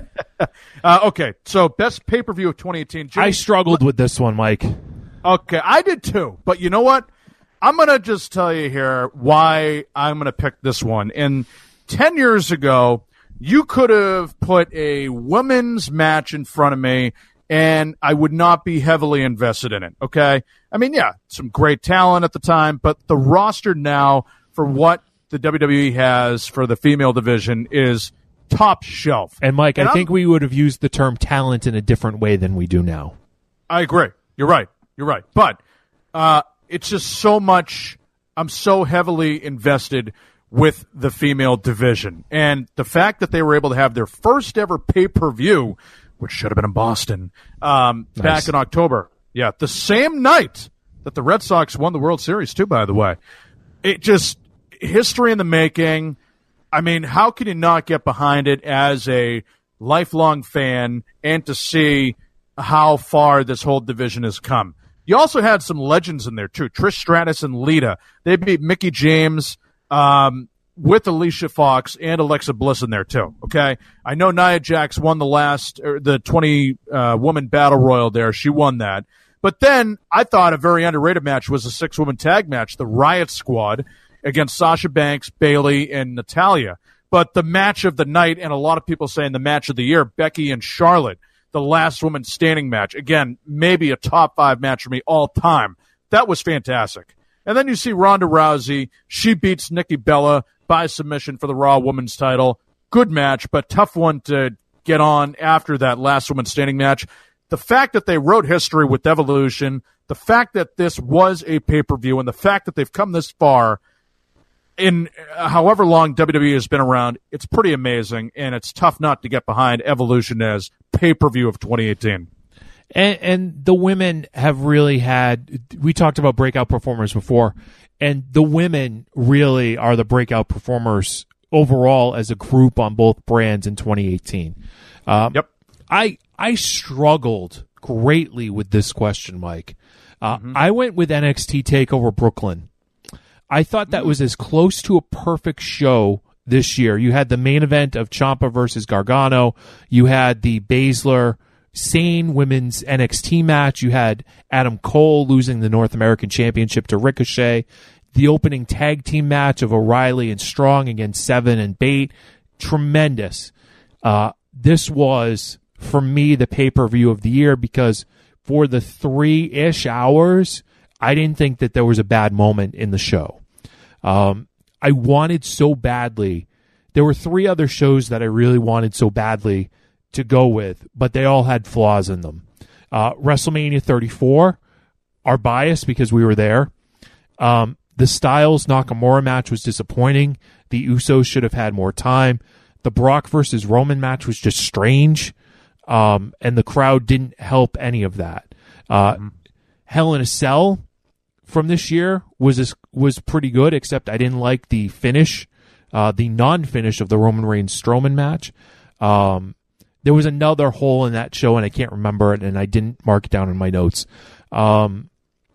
uh, okay, so best pay per view of twenty eighteen. Jimmy, I struggled with this one, Mike. Okay, I did too, but you know what? I'm gonna just tell you here why I'm gonna pick this one. And Ten years ago, you could have put a women's match in front of me, and I would not be heavily invested in it, okay? I mean, yeah, some great talent at the time, but the roster now for what the W W E has for the female division is top shelf. And, Mike, and I I'm, think we would have used the term talent in a different way than we do now. I agree. You're right. You're right. But uh, it's just so much – I'm so heavily invested – with the female division. And the fact that they were able to have their first ever pay-per-view, which should have been in Boston, um, nice. back in October. Yeah, the same night that the Red Sox won the World Series, too, by the way. It just, history in the making. I mean, how can you not get behind it as a lifelong fan and to see how far this whole division has come? You also had some legends in there, too. Trish Stratus and Lita. They beat Mickie James, Um, with Alicia Fox and Alexa Bliss in there too. Okay, I know Nia Jax won the last, or the twenty uh, woman battle royal there. She won that, but then I thought a very underrated match was a six woman tag match, the Riot Squad against Sasha Banks, Bayley, and Natalya. But the match of the night, and a lot of people saying the match of the year, Becky and Charlotte, the last woman standing match. Again, maybe a top five match for me all time. That was fantastic. And then you see Ronda Rousey. She beats Nikki Bella by submission for the Raw Women's title. Good match, but tough one to get on after that last woman standing match. The fact that they wrote history with Evolution, the fact that this was a pay-per-view, and the fact that they've come this far, in uh, however long W W E has been around, it's pretty amazing, and it's tough not to get behind Evolution as pay-per-view of twenty eighteen. And, and the women have really had, we talked about breakout performers before, and the women really are the breakout performers overall as a group on both brands in twenty eighteen. Um, yep. I I struggled greatly with this question, Mike. Uh, mm-hmm. I went with N X T TakeOver Brooklyn. I thought that was as close to a perfect show this year. You had the main event of Ciampa versus Gargano. You had the Baszler Sane women's N X T match. You had Adam Cole losing the North American Championship to Ricochet. The opening tag team match of O'Reilly and Strong against Seven and Bate. Tremendous. Uh, this was, for me, the pay-per-view of the year because for the three-ish hours, I didn't think that there was a bad moment in the show. Um, I wanted so badly. There were three other shows that I really wanted so badly to go with, but they all had flaws in them. Uh, WrestleMania thirty-four, our bias because we were there. Um, the Styles Nakamura match was disappointing. The Usos should have had more time. The Brock versus Roman match was just strange, um, and the crowd didn't help any of that. Uh, mm-hmm. Hell in a Cell from this year was was pretty good, except I didn't like the finish, uh, the non-finish of the Roman Reigns Strowman match. Um, there was another hole in that show, and I can't remember it, and I didn't mark it down in my notes. Um,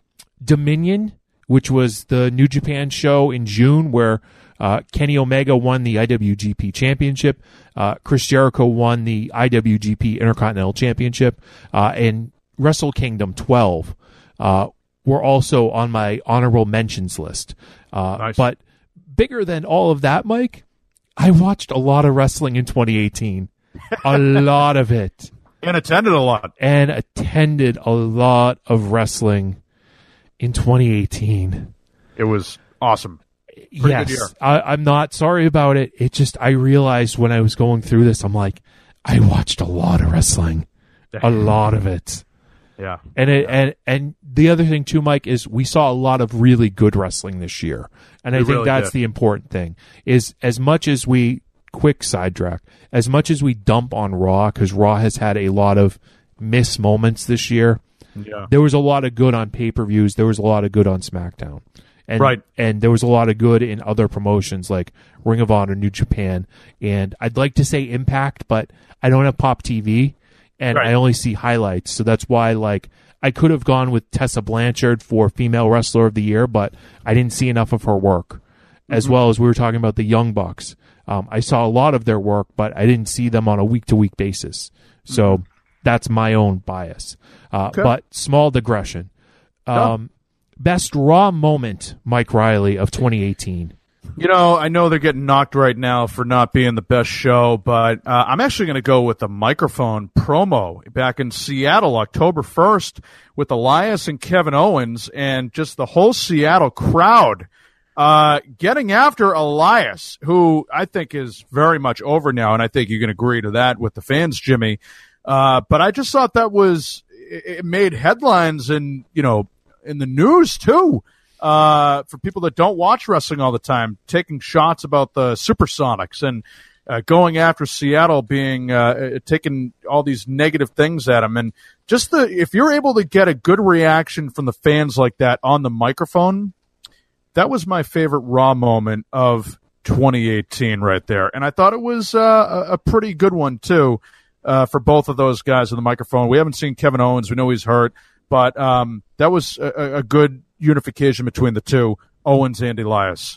Dominion, which was the New Japan show in June, where uh, Kenny Omega won the I W G P Championship, uh, Chris Jericho won the I W G P Intercontinental Championship, uh, and Wrestle Kingdom twelve uh, were also on my honorable mentions list. Uh, nice. But bigger than all of that, Mike, I watched a lot of wrestling in twenty eighteen. A lot of it. And attended a lot. And attended a lot of wrestling in twenty eighteen. It was awesome. Pretty yes. good year. I, I'm not sorry about it. It just, I realized when I was going through this, I'm like, I watched a lot of wrestling. A lot of it. Yeah. And it, yeah. and and the other thing too, Mike, is we saw a lot of really good wrestling this year. And I we think really that's did. the important thing. Is as much as we quick sidetrack, as much as we dump on Raw, because Raw has had a lot of miss moments this year. Yeah. There was a lot of good on pay-per-views. There was a lot of good on SmackDown. And, right. And there was a lot of good in other promotions like Ring of Honor, New Japan. And I'd like to say Impact, but I don't have Pop T V, and right. I only see highlights. So that's why, like, I could have gone with Tessa Blanchard for Female Wrestler of the Year, but I didn't see enough of her work. Mm-hmm. As well as we were talking about the Young Bucks. Um, I saw a lot of their work, but I didn't see them on a week-to-week basis. So mm-hmm. that's my own bias. Uh, okay. But small digression. Um, oh. Best Raw moment, Mike Riley, of twenty eighteen. You know, I know they're getting knocked right now for not being the best show, but uh, I'm actually going to go with the microphone promo back in Seattle, October first, with Elias and Kevin Owens, and just the whole Seattle crowd uh, getting after Elias, who I think is very much over now, and I think you can agree to that with the fans, Jimmy. Uh, but I just thought that was it made headlines and, you know, in the news too. Uh, for people that don't watch wrestling all the time, taking shots about the Supersonics and uh, going after Seattle, being uh, taking all these negative things at them, and just the if you're able to get a good reaction from the fans like that on the microphone, that was my favorite Raw moment of twenty eighteen right there, and I thought it was uh, a pretty good one too uh, for both of those guys on the microphone. We haven't seen Kevin Owens; we know he's hurt, but um, that was a, a good unification between the two, Owens and Elias.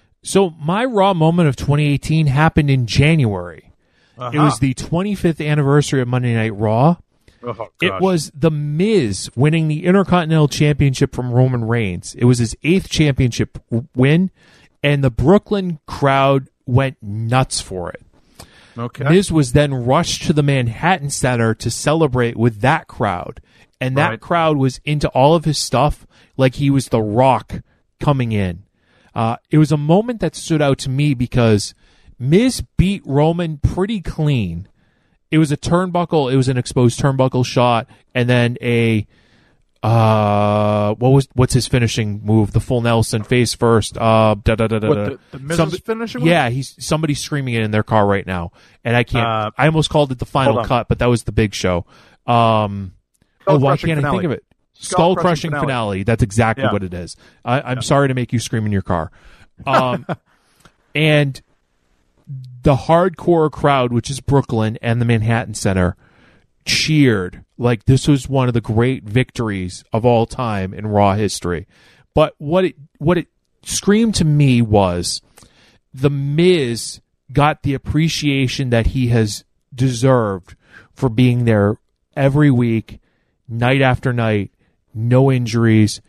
So my Raw moment of twenty eighteen happened in January. Uh-huh. It was the twenty-fifth anniversary of Monday Night Raw. Oh, it was The Miz winning the Intercontinental Championship from Roman Reigns. It was his eighth championship win, and the Brooklyn crowd went nuts for it. Okay. Miz was then rushed to the Manhattan Center to celebrate with that crowd, and that right. crowd was into all of his stuff like he was The Rock coming in. Uh, it was a moment that stood out to me because Miz beat Roman pretty clean. It was a turnbuckle. It was an exposed turnbuckle shot, and then a Uh, what was what's his finishing move? The full Nelson face first. Uh, da da da da. What, da. the, the Miz's Somebody, finishing move? Yeah, he's somebody's screaming it in their car right now, and I can't. Uh, I almost called it the final cut, but that was the big show. Um, oh, why can't finale. I think of it? Skull Skull crushing finale. finale. That's exactly yeah. what it is. I, I'm yeah. sorry to make you scream in your car. Um, and the hardcore crowd, which is Brooklyn and the Manhattan Center, cheered like this was one of the great victories of all time in Raw history. But what it what it screamed to me was the Miz got the appreciation that he has deserved for being there every week, night after night, no injuries,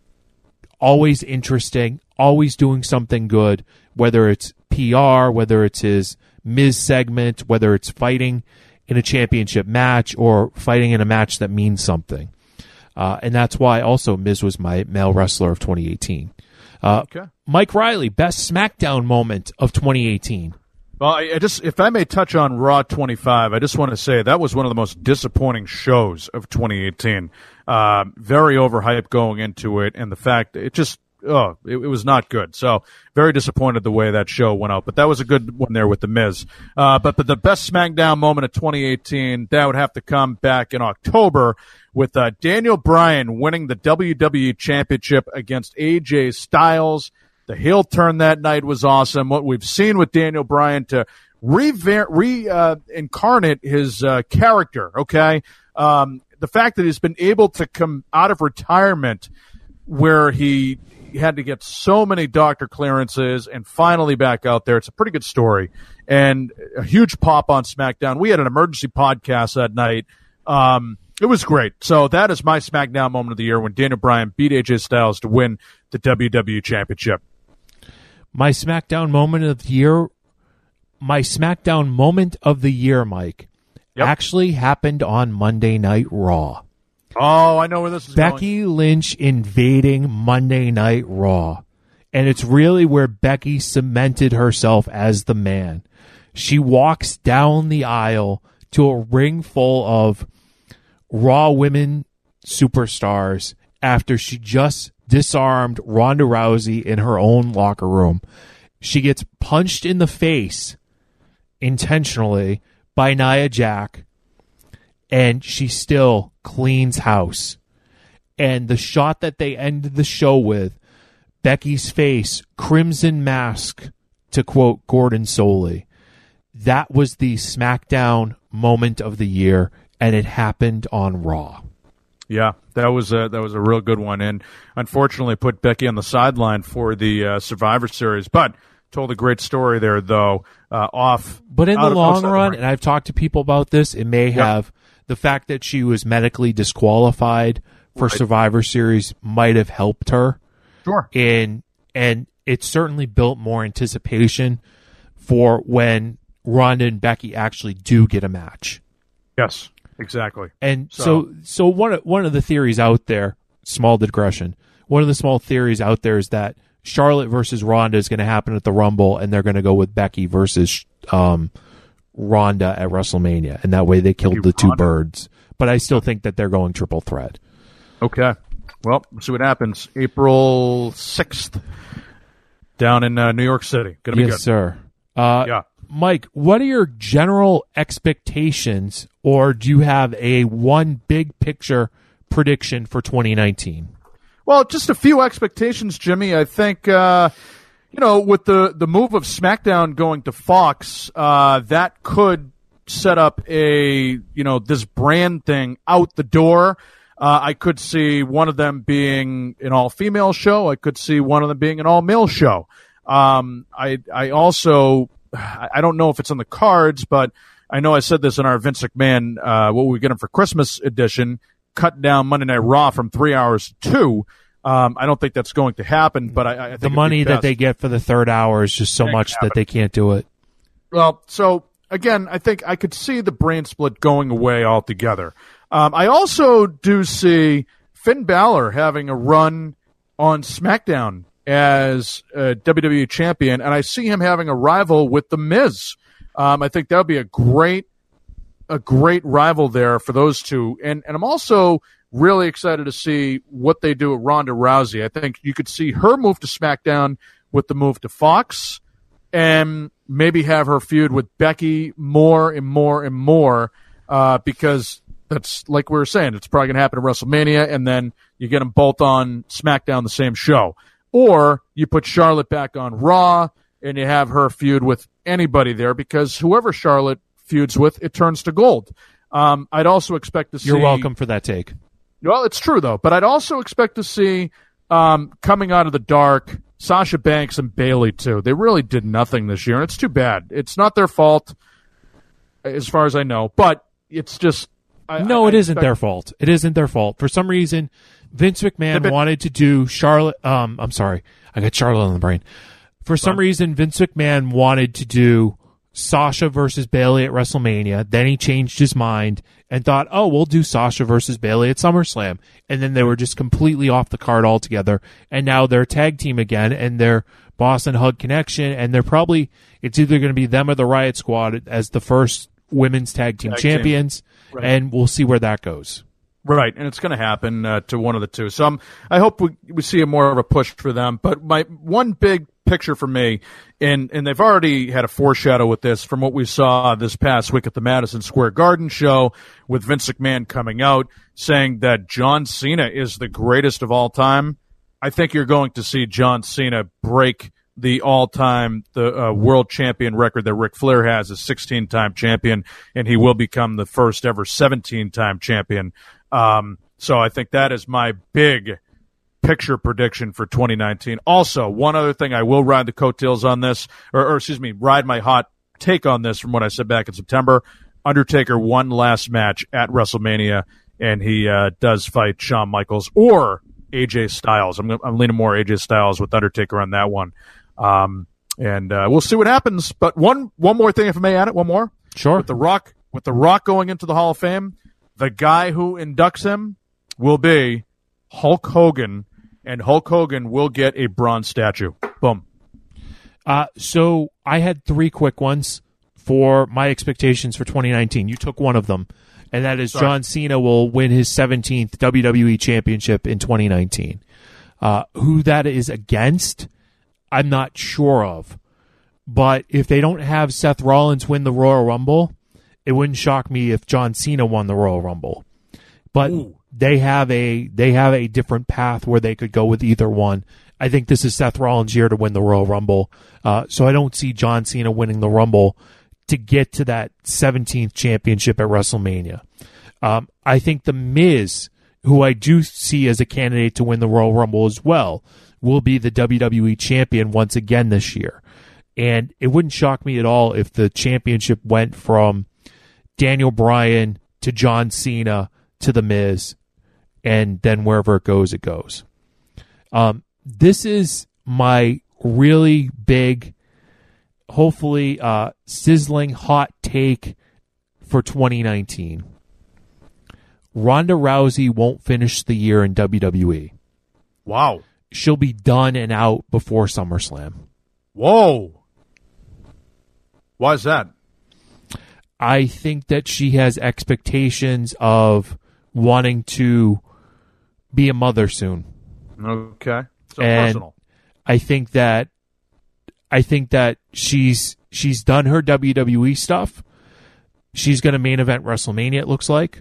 always interesting, always doing something good, whether it's P R, whether it's his Miz segment, whether it's fighting in a championship match or fighting in a match that means something. Uh, and that's why also Miz was my male wrestler of twenty eighteen. Uh, okay. Mike Riley, best SmackDown moment of twenty eighteen. Well, I, I just, if I may touch on Raw twenty-five, I just want to say that was one of the most disappointing shows of twenty eighteen. Uh, very overhyped going into it, and the fact that it just, oh, it, it was not good. So very disappointed the way that show went out. But that was a good one there with The Miz. Uh, but, but the best SmackDown moment of twenty eighteen, that would have to come back in October with uh, Daniel Bryan winning the W W E Championship against A J Styles. The heel turn that night was awesome. What we've seen with Daniel Bryan to reincarnate re, uh, incarnate his uh, character, okay? Um, the fact that he's been able to come out of retirement where he had to get so many doctor clearances and finally back out there, it's a pretty good story. And a huge pop on SmackDown. We had an emergency podcast that night. Um, it was great. So that is my SmackDown moment of the year when Daniel Bryan beat A J Styles to win the W W E Championship. My SmackDown moment of the year, my SmackDown moment of the year, Mike, yep. actually happened on Monday Night Raw. Oh, I know where this is Becky going. Lynch invading Monday Night Raw. And it's really where Becky cemented herself as the man. She walks down the aisle to a ring full of Raw women superstars after she just disarmed Ronda Rousey in her own locker room. She gets punched in the face intentionally by Nia Jax, and she still cleans house. And the shot that they ended the show with, Becky's face, crimson mask, to quote Gordon Soley, that was the SmackDown moment of the year, and it happened on Raw. Yeah, that was a that was a real good one, and unfortunately put Becky on the sideline for the uh, Survivor Series. But told a great story there, though. Uh, off, but in the of, long run, the and I've talked to people about this, it may have yep. the fact that she was medically disqualified for right. Survivor Series might have helped her. Sure, in and it certainly built more anticipation for when Ronda and Becky actually do get a match. Yes. Exactly. And so, so, so one of, one of the theories out there, small digression, one of the small theories out there is that Charlotte versus Ronda is going to happen at the Rumble, and they're going to go with Becky versus um, Ronda at WrestleMania, and that way they killed the two birds. But I still think that they're going triple threat. Okay. Well, we'll see what happens. April sixth, down in uh, New York City. Going to be yes, good. Yes, sir. Uh, yeah. Mike, what are your general expectations, or do you have a one big picture prediction for twenty nineteen? Well, just a few expectations, Jimmy. I think, uh, you know, with the, the move of SmackDown going to Fox, uh, that could set up a, you know, this brand thing out the door. Uh, I could see one of them being an all-female show. I could see one of them being an all-male show. Um, I, I also... I don't know if it's on the cards, but I know I said this in our Vince McMahon, uh, what we get him for Christmas edition, cut down Monday Night Raw from three hours to two. Um, I don't think that's going to happen, but I, I think the money that they get for the third hour is just so much that they can't do it. Well, so again, I think I could see the brand split going away altogether. Um, I also do see Finn Balor having a run on SmackDown as a W W E champion, and I see him having a rival with The Miz. Um, I think that would be a great, a great rival there for those two. And and I'm also really excited to see what they do with Ronda Rousey. I think you could see her move to SmackDown with the move to Fox, and maybe have her feud with Becky more and more and more, uh, because that's, like we were saying, it's probably going to happen at WrestleMania, and then you get them both on SmackDown the same show. Or you put Charlotte back on Raw, and you have her feud with anybody there, because whoever Charlotte feuds with, it turns to gold. Um, I'd also expect to see... You're welcome for that take. Well, it's true, though. But I'd also expect to see, um, coming out of the dark, Sasha Banks and Bayley, too. They really did nothing this year, and it's too bad. It's not their fault, as far as I know. But it's just... I, no, I, it I isn't expect... their fault. It isn't their fault. For some reason, Vince McMahon been... wanted to do Charlotte... Um, I'm sorry. I got Charlotte on the brain. For some Fun. reason, Vince McMahon wanted to do Sasha versus Bayley at WrestleMania. Then he changed his mind and thought, oh, we'll do Sasha versus Bayley at SummerSlam. And then they were just completely off the card altogether. And now they're a tag team again, and they're Boston Hug Connection, and they're probably, it's either going to be them or the Riot Squad as the first women's tag team tag champions, team. Right. And we'll see where that goes. Right, and it's going to happen uh, to one of the two. So um, I hope we, we see a more of a push for them. But my one big picture for me, and, and they've already had a foreshadow with this from what we saw this past week at the Madison Square Garden show with Vince McMahon coming out saying that John Cena is the greatest of all time. I think you're going to see John Cena break the all-time the uh, world champion record that Ric Flair has, a sixteen-time champion, and he will become the first ever seventeen-time champion. Um, so I think that is my big picture prediction for twenty nineteen. Also, one other thing, I will ride the coattails on this, or, or excuse me, ride my hot take on this from what I said back in September. Undertaker won last match at WrestleMania, and he uh, does fight Shawn Michaels or A J Styles. I'm, I'm leaning more A J Styles with Undertaker on that one. Um, and uh, we'll see what happens. But one one more thing, if I may add it, one more. Sure. With The Rock, with The Rock going into the Hall of Fame, the guy who inducts him will be Hulk Hogan, and Hulk Hogan will get a bronze statue. Boom. Uh, so I had three quick ones for my expectations for twenty nineteen. You took one of them, and that is Sorry. John Cena will win his seventeenth W W E Championship in twenty nineteen. Uh, who that is against, I'm not sure of. But if they don't have Seth Rollins win the Royal Rumble, it wouldn't shock me if John Cena won the Royal Rumble. But Ooh. they have a they have a different path where they could go with either one. I think this is Seth Rollins' year to win the Royal Rumble. Uh, so I don't see John Cena winning the Rumble to get to that seventeenth championship at WrestleMania. Um, I think The Miz, who I do see as a candidate to win the Royal Rumble as well, will be the W W E champion once again this year. And it wouldn't shock me at all if the championship went from Daniel Bryan to John Cena to The Miz, and then wherever it goes, it goes. Um, this is my really big, hopefully uh, sizzling hot take for twenty nineteen. Ronda Rousey won't finish the year in W W E. Wow. She'll be done and out before SummerSlam. Whoa. Why is that? I think that she has expectations of wanting to be a mother soon. Okay. So and personal. I think that I think that she's she's done her W W E stuff. She's going to main event WrestleMania, it looks like.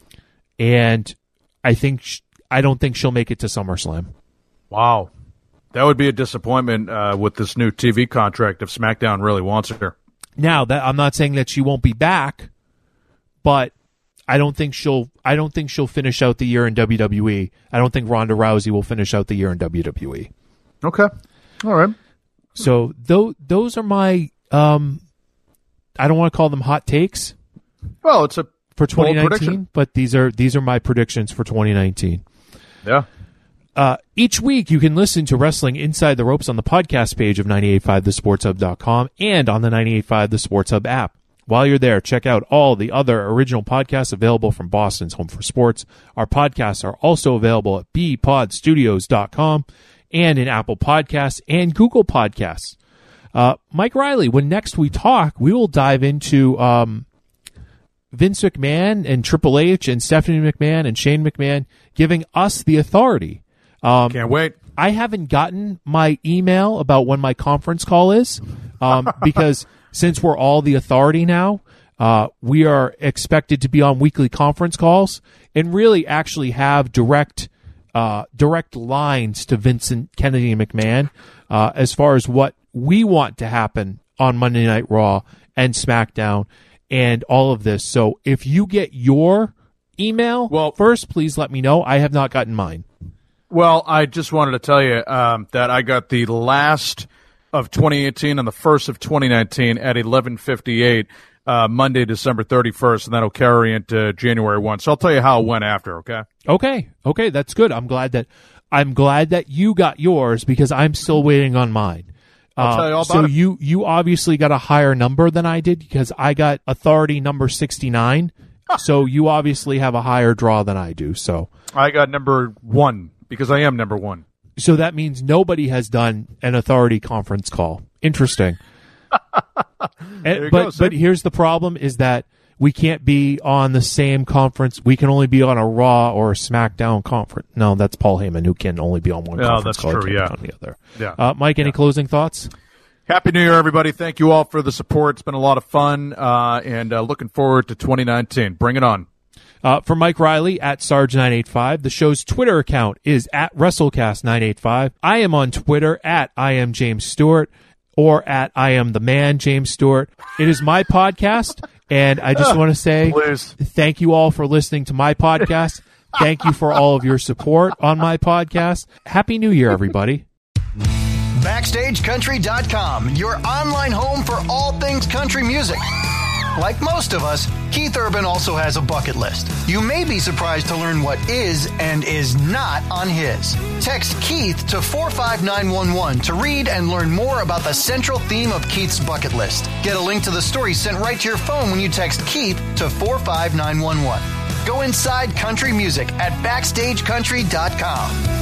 And I think she, I don't think she'll make it to SummerSlam. Wow. That would be a disappointment uh, with this new T V contract if SmackDown really wants her. Now, that I'm not saying that she won't be back, but I don't think she'll I don't think she'll finish out the year in W W E. I don't think Ronda Rousey will finish out the year in W W E. Okay. All right. So th- those are my um I don't want to call them hot takes. Well, it's a for twenty nineteen, but these are these are my predictions for twenty nineteen. Yeah. Uh, each week, you can listen to Wrestling Inside the Ropes on the podcast page of nine eight five the sports hub dot com and on the nine eight five The Sports Hub app. While you're there, check out all the other original podcasts available from Boston's Home for Sports. Our podcasts are also available at b pod studios dot com and in Apple Podcasts and Google Podcasts. Uh, Mike Riley, when next we talk, we will dive into um, Vince McMahon and Triple H and Stephanie McMahon and Shane McMahon giving us the authority. Um, Can't wait. I haven't gotten my email about when my conference call is um, because since we're all the authority now, uh, we are expected to be on weekly conference calls and really actually have direct uh, direct lines to Vincent Kennedy McMahon uh, as far as what we want to happen on Monday Night Raw and SmackDown and all of this. So if you get your email well, first, please let me know. I have not gotten mine. Well, I just wanted to tell you um, that I got the last of twenty eighteen and the first of twenty nineteen at eleven fifty-eight uh, Monday, December thirty-first, and that'll carry into January first. So I'll tell you how it went after, okay? Okay. Okay, that's good. I'm glad that I'm glad that you got yours because I'm still waiting on mine. I'll uh, tell you all about so it. you you obviously got a higher number than I did because I got authority number sixty-nine. So you obviously have a higher draw than I do. So I got number one. Because I am number one. So that means nobody has done an authority conference call. Interesting. and, but go, but here's the problem is that we can't be on the same conference. We can only be on a Raw or a SmackDown conference. No, that's Paul Heyman who can only be on one oh, conference that's call. True, Can't yeah. be on the other. Yeah. Uh, Mike, any yeah. closing thoughts? Happy New Year, everybody. Thank you all for the support. It's been a lot of fun, uh, and uh, looking forward to twenty nineteen. Bring it on. Uh, for Mike Riley at Sarge nine eight five, the show's Twitter account is at WrestleCast nine eight five. I am on Twitter at I am James Stewart or at I am the man James Stewart. It is my podcast, and I just want to say Please. Thank you all for listening to my podcast. Thank you for all of your support on my podcast. Happy New Year, everybody. Backstage Country dot com, your online home for all things country music. Like most of us, Keith Urban also has a bucket list. You may be surprised to learn what is and is not on his. Text Keith to four five nine one one to read and learn more about the central theme of Keith's bucket list. Get a link to the story sent right to your phone when you text Keith to four five nine one one. Go inside country music at Backstage Country dot com.